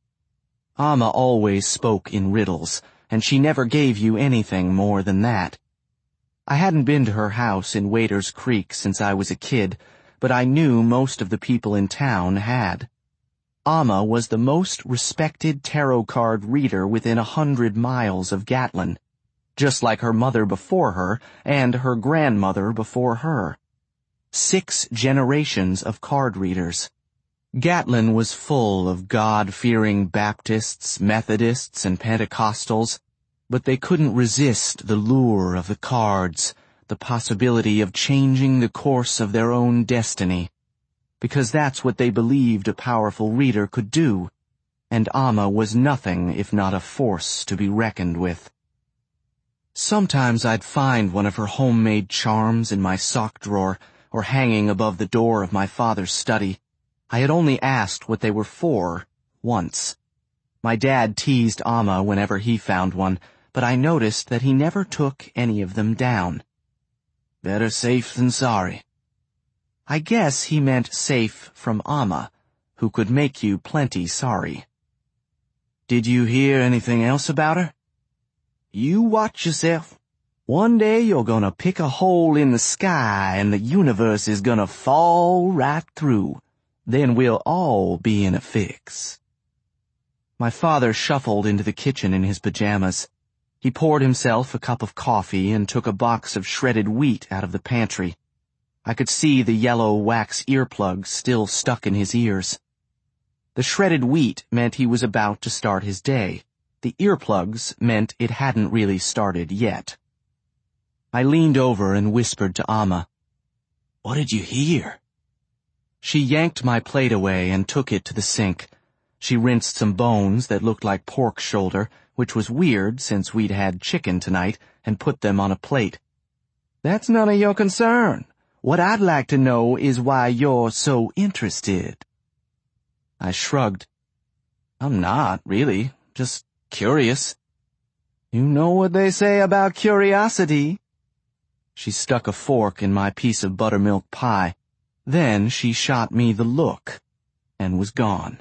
Amma always spoke in riddles, and she never gave you anything more than that. I hadn't been to her house in Waders Creek since I was a kid, but I knew most of the people in town had. Amma was the most respected tarot card reader within 100 miles of Gatlin, just like her mother before her and her grandmother before her. 6 generations of card readers. Gatlin was full of God-fearing Baptists, Methodists, and Pentecostals, but they couldn't resist the lure of the cards, the possibility of changing the course of their own destiny, because that's what they believed a powerful reader could do, and Amma was nothing if not a force to be reckoned with. Sometimes I'd find one of her homemade charms in my sock drawer, or hanging above the door of my father's study. I had only asked what they were for once. My dad teased Amma whenever he found one, but I noticed that he never took any of them down. Better safe than sorry. I guess he meant safe from Amma, who could make you plenty sorry. Did you hear anything else about her? You watch yourself. One day you're gonna pick a hole in the sky and the universe is gonna fall right through. Then we'll all be in a fix. My father shuffled into the kitchen in his pajamas. He poured himself a cup of coffee and took a box of shredded wheat out of the pantry. I could see the yellow wax earplugs still stuck in his ears. The shredded wheat meant he was about to start his day. The earplugs meant it hadn't really started yet. I leaned over and whispered to Amma. "What did you hear?" She yanked my plate away and took it to the sink. She rinsed some bones that looked like pork shoulder, which was weird since we'd had chicken tonight, and put them on a plate. "That's none of your concern. What I'd like to know is why you're so interested." I shrugged. "I'm not, really. Just curious." "You know what they say about curiosity." She stuck a fork in my piece of buttermilk pie. Then she shot me the look, and was gone.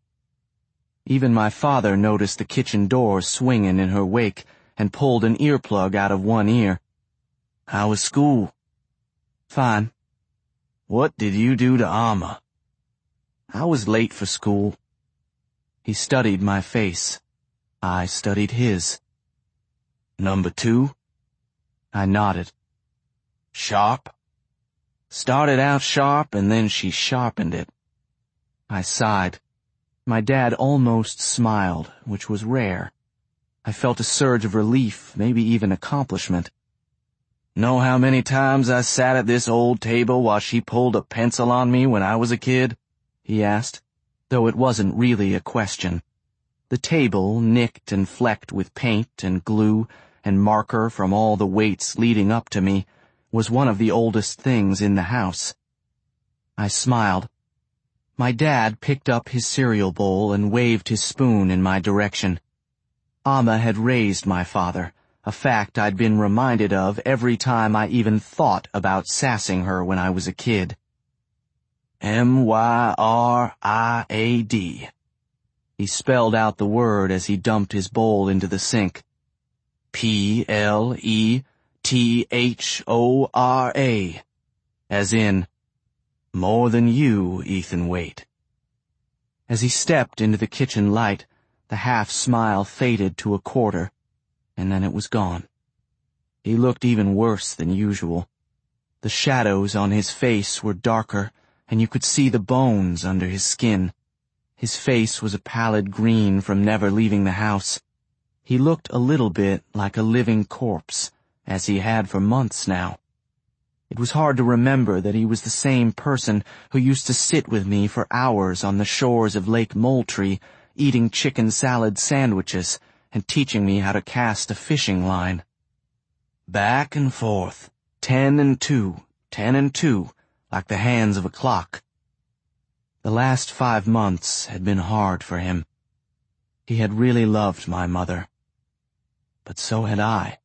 Even my father noticed the kitchen door swinging in her wake and pulled an earplug out of one ear. "How was school?" "Fine." "What did you do to Amma?" "I was late for school." He studied my face. I studied his. "Number 2? I nodded. "Sharp?" "Started out sharp and then she sharpened it." I sighed. My dad almost smiled, which was rare. I felt a surge of relief, maybe even accomplishment. "Know how many times I sat at this old table while she pulled a pencil on me when I was a kid?" he asked, though it wasn't really a question. The table, nicked and flecked with paint and glue and marker from all the waits leading up to me, was one of the oldest things in the house. I smiled. My dad picked up his cereal bowl and waved his spoon in my direction. Amma had raised my father, a fact I'd been reminded of every time I even thought about sassing her when I was a kid. "Myrad." He spelled out the word as he dumped his bowl into the sink. "Plethora, as in, more than you, Ethan Waite." As he stepped into the kitchen light, the half-smile faded to a quarter, and then it was gone. He looked even worse than usual. The shadows on his face were darker, and you could see the bones under his skin. His face was a pallid green from never leaving the house. He looked a little bit like a living corpse, as he had for months now. It was hard to remember that he was the same person who used to sit with me for hours on the shores of Lake Moultrie, eating chicken salad sandwiches and teaching me how to cast a fishing line. Back and forth, 10 and 2, 10 and 2, like the hands of a clock. The last 5 months had been hard for him. He had really loved my mother. But so had I.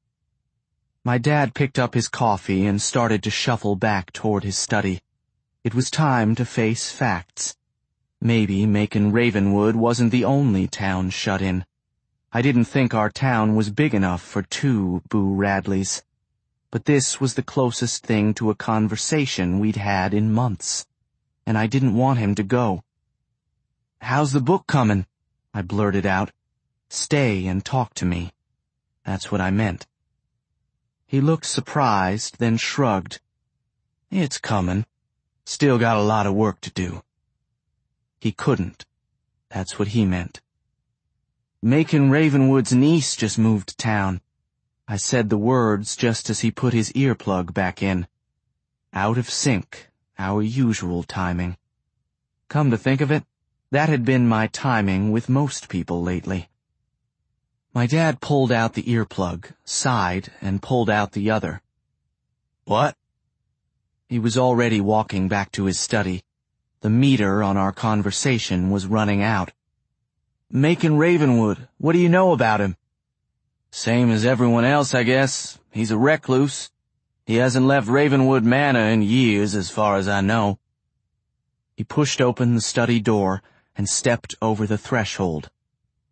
My dad picked up his coffee and started to shuffle back toward his study. It was time to face facts. Maybe Macon Ravenwood wasn't the only town shut in. I didn't think our town was big enough for 2 Boo Radleys. But this was the closest thing to a conversation we'd had in months. And I didn't want him to go. "How's the book coming?" I blurted out. "Stay and talk to me." That's what I meant. He looked surprised, then shrugged. "It's coming. Still got a lot of work to do." He couldn't. That's what he meant. "Macon Ravenwood's niece just moved to town." I said the words just as he put his earplug back in. Out of sync, our usual timing. Come to think of it, that had been my timing with most people lately. My dad pulled out the earplug, sighed, and pulled out the other. "What?" He was already walking back to his study. The meter on our conversation was running out. "Macon Ravenwood, what do you know about him?" "Same as everyone else, I guess. He's a recluse. He hasn't left Ravenwood Manor in years, as far as I know." He pushed open the study door and stepped over the threshold.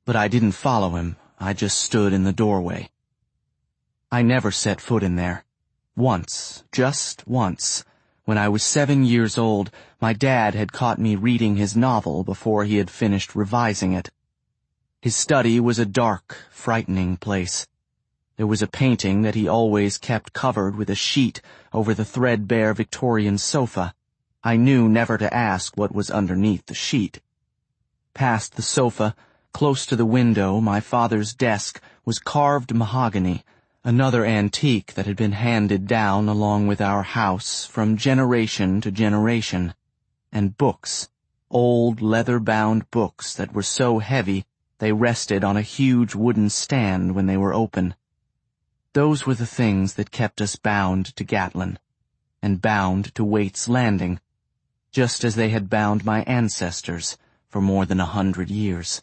But I didn't follow him. I just stood in the doorway. I never set foot in there. Once, just once, when I was 7 years old, my dad had caught me reading his novel before he had finished revising it. His study was a dark, frightening place. There was a painting that he always kept covered with a sheet over the threadbare Victorian sofa. I knew never to ask what was underneath the sheet. Past the sofa, close to the window, my father's desk was carved mahogany, another antique that had been handed down along with our house from generation to generation, and books, old leather-bound books that were so heavy they rested on a huge wooden stand when they were open. Those were the things that kept us bound to Gatlin, and bound to Waite's Landing, just as they had bound my ancestors for more than 100 years.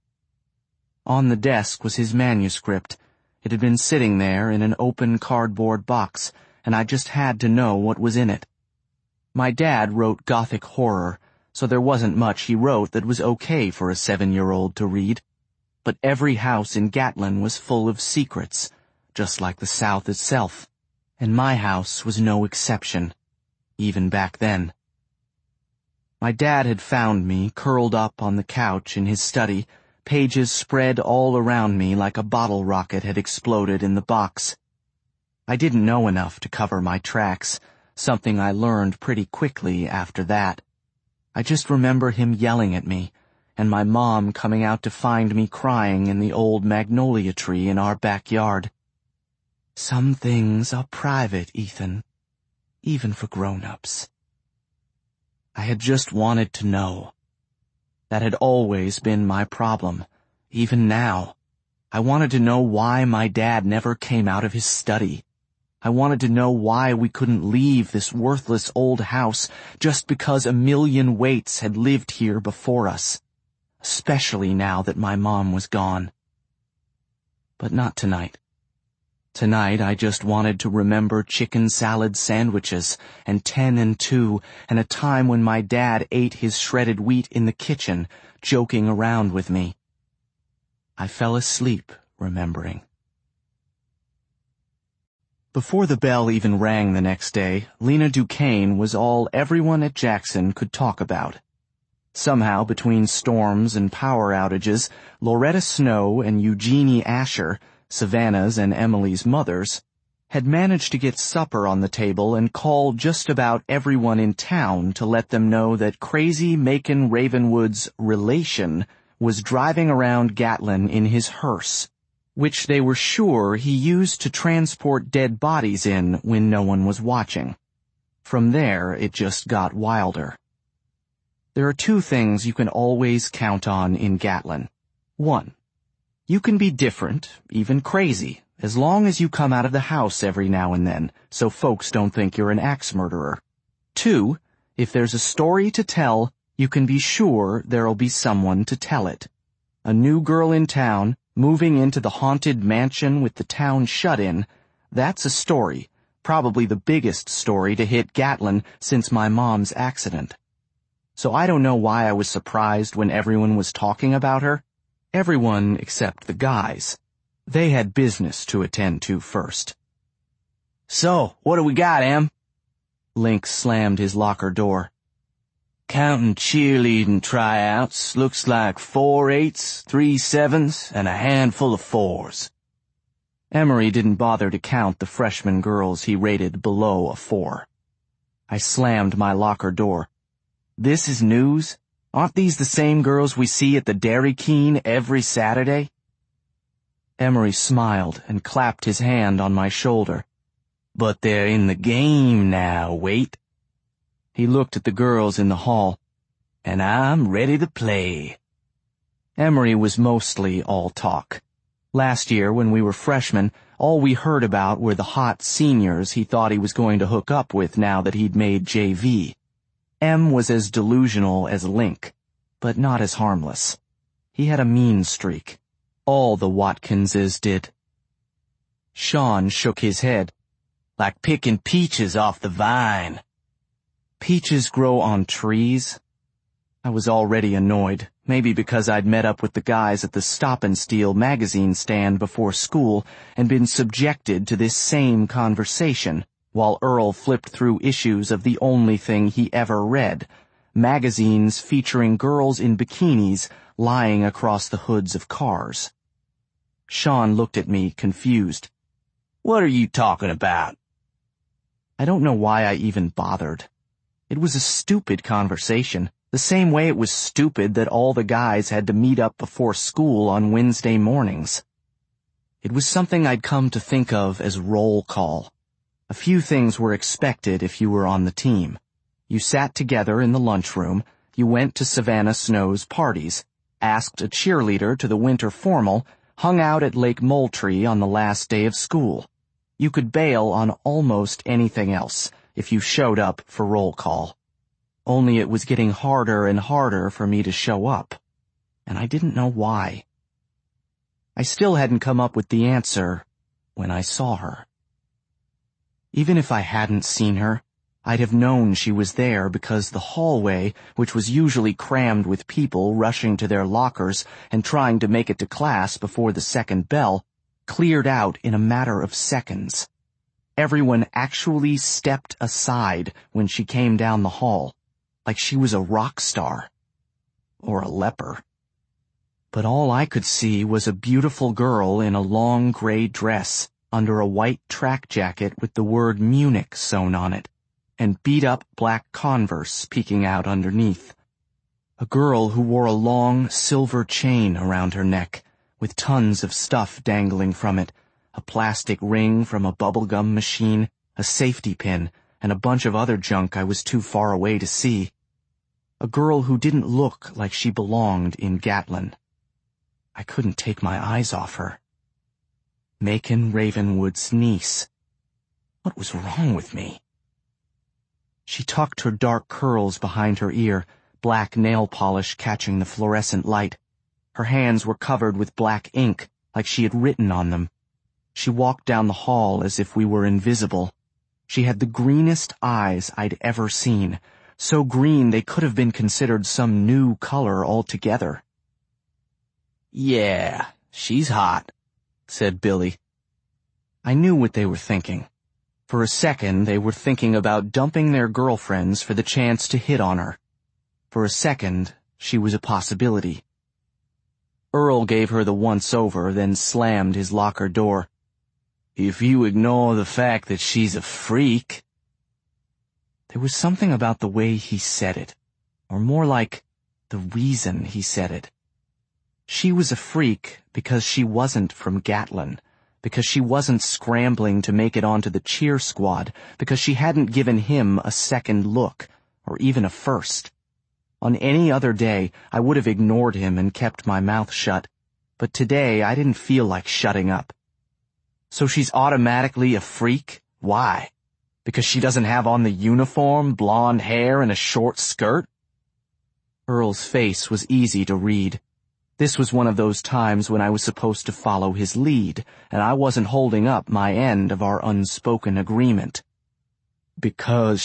On the desk was his manuscript. It had been sitting there in an open cardboard box, and I just had to know what was in it. My dad wrote Gothic horror, so there wasn't much he wrote that was okay for a 7-year-old to read. But every house in Gatlin was full of secrets, just like the South itself, and my house was no exception, even back then. My dad had found me curled up on the couch in his study, pages spread all around me like a bottle rocket had exploded in the box. I didn't know enough to cover my tracks, something I learned pretty quickly after that. I just remember him yelling at me, and my mom coming out to find me crying in the old magnolia tree in our backyard. Some things are private, Ethan, even for grown-ups. I had just wanted to know. That had always been my problem, even now. I wanted to know why my dad never came out of his study. I wanted to know why we couldn't leave this worthless old house just because a million Waits had lived here before us, especially now that my mom was gone. But not tonight. Tonight I just wanted to remember chicken salad sandwiches and 10 and 2 and a time when my dad ate his shredded wheat in the kitchen, joking around with me. I fell asleep remembering. Before the bell even rang the next day, Lena Duquesne was all everyone at Jackson could talk about. Somehow, between storms and power outages, Loretta Snow and Eugenie Asher, Savannah's and Emily's mothers, had managed to get supper on the table and call just about everyone in town to let them know that crazy Macon Ravenwood's relation was driving around Gatlin in his hearse, which they were sure he used to transport dead bodies in when no one was watching. From there, it just got wilder. There are 2 things you can always count on in Gatlin. 1. You can be different, even crazy, as long as you come out of the house every now and then, so folks don't think you're an axe murderer. 2, if there's a story to tell, you can be sure there'll be someone to tell it. A new girl in town, moving into the haunted mansion with the town shut in, that's a story, probably the biggest story to hit Gatlin since my mom's accident. So I don't know why I was surprised when everyone was talking about her. Everyone except the guys. They had business to attend to first. So, what do we got, Em? Link slammed his locker door. Counting cheerleading tryouts, looks like 4 8s, 3 7s, and a handful of 4s. Emery didn't bother to count the freshman girls he rated below a 4. I slammed my locker door. This is news? Aren't these the same girls we see at the Dairy Queen every Saturday? Emery smiled and clapped his hand on my shoulder. But they're in the game now, Wait. He looked at the girls in the hall. And I'm ready to play. Emery was mostly all talk. Last year, when we were freshmen, all we heard about were the hot seniors he thought he was going to hook up with now that he'd made JV. Em was as delusional as Link, but not as harmless. He had a mean streak. All the Watkinses did. Sean shook his head. Like picking peaches off the vine. Peaches grow on trees? I was already annoyed, Maybe because I'd met up with the guys at the Stop and Steal magazine stand before school and been subjected to this same conversation while Earl flipped through issues of the only thing he ever read, magazines featuring girls in bikinis lying across the hoods of cars. Sean looked at me, confused. "What are you talking about?" I don't know why I even bothered. It was a stupid conversation, the same way it was stupid that all the guys had to meet up before school on Wednesday mornings. It was something I'd come to think of as roll call. A few things were expected if you were on the team. You sat together in the lunchroom, you went to Savannah Snow's parties, asked a cheerleader to the winter formal, hung out at Lake Moultrie on the last day of school. You could bail on almost anything else if you showed up for roll call. Only it was getting harder and harder for me to show up, and I didn't know why. I still hadn't come up with the answer when I saw her. Even if I hadn't seen her, I'd have known she was there because the hallway, which was usually crammed with people rushing to their lockers and trying to make it to class before the second bell, cleared out in a matter of seconds. Everyone actually stepped aside when she came down the hall, like she was a rock star. Or a leper. But all I could see was a beautiful girl in a long gray dress under a white track jacket with the word Munich sewn on it, and beat-up black Converse peeking out underneath. A girl who wore a long silver chain around her neck, with tons of stuff dangling from it, a plastic ring from a bubblegum machine, a safety pin, and a bunch of other junk I was too far away to see. A girl who didn't look like she belonged in Gatlin. I couldn't take my eyes off her. Macon Ravenwood's niece. What was wrong with me? She tucked her dark curls behind her ear, black nail polish catching the fluorescent light. Her hands were covered with black ink, like she had written on them. She walked down the hall as if we were invisible. She had the greenest eyes I'd ever seen, so green they could have been considered some new color altogether. "Yeah, she's hot," said Billy. I knew what they were thinking. For a second, they were thinking about dumping their girlfriends for the chance to hit on her. For a second, she was a possibility. Earl gave her the once-over, then slammed his locker door. "If you ignore the fact that she's a freak." There was something about the way he said it, or more like the reason he said it. She was a freak because she wasn't from Gatlin, because she wasn't scrambling to make it onto the cheer squad, because she hadn't given him a second look, or even a first. On any other day, I would have ignored him and kept my mouth shut, but today I didn't feel like shutting up. So she's automatically a freak? Why? Because she doesn't have on the uniform, blonde hair, and a short skirt? Earl's face was easy to read. This was one of those times when I was supposed to follow his lead, and I wasn't holding up my end of our unspoken agreement. "Because